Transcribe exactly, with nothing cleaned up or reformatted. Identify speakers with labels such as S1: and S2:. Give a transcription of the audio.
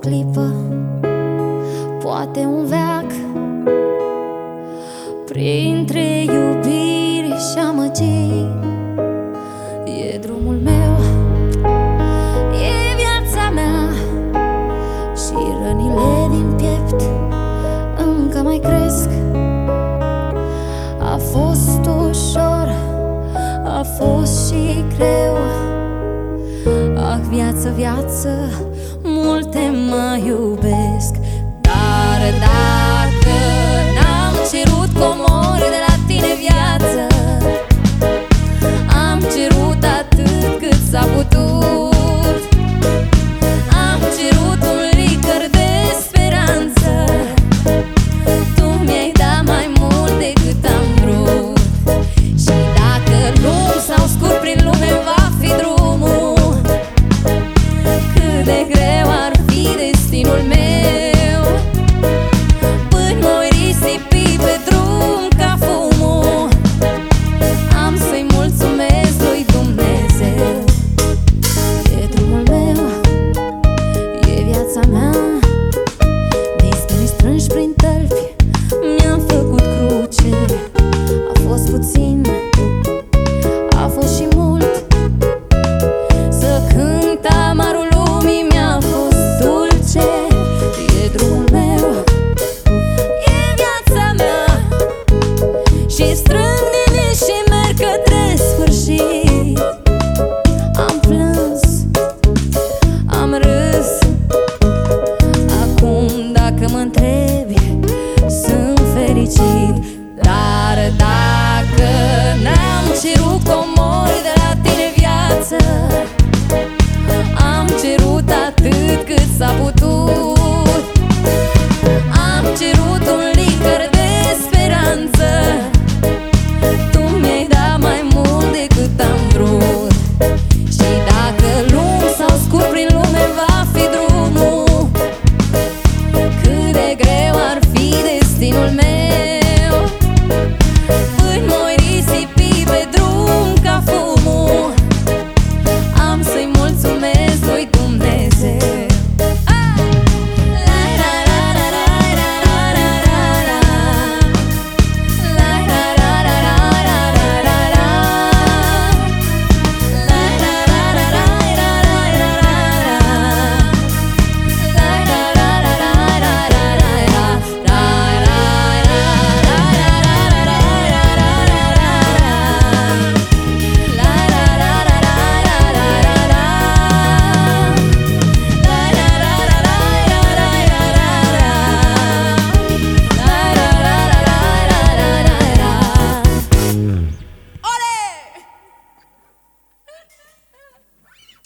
S1: clipă, poate un veac, printre iubiri și amăgiri. E drumul meu, e viața mea, și rănile din piept încă mai cresc. A fost ușor, a fost și greu. Ah, viață, viață, multe mă iubesc. Dar dacă n-am cerut comori de la tine, viață, am cerut atât cât s-a putut. Am cerut un licăr de speranță, tu mi-ai dat mai mult decât am vrut. Și dacă lung sau scurt prin lume va fi drumul, cât de greu ar fi destinul meu, până mă risipi pe drum ca fumul, am să-i mulțumesc lui Dumnezeu. E drumul meu, e viața mea, destinii strânși prin tălpi mi-am făcut cruce. A fost puțin, a fost și mult, să cânt amarul lumii mi-a fost dulce. E drumul meu, e viața mea, și strâng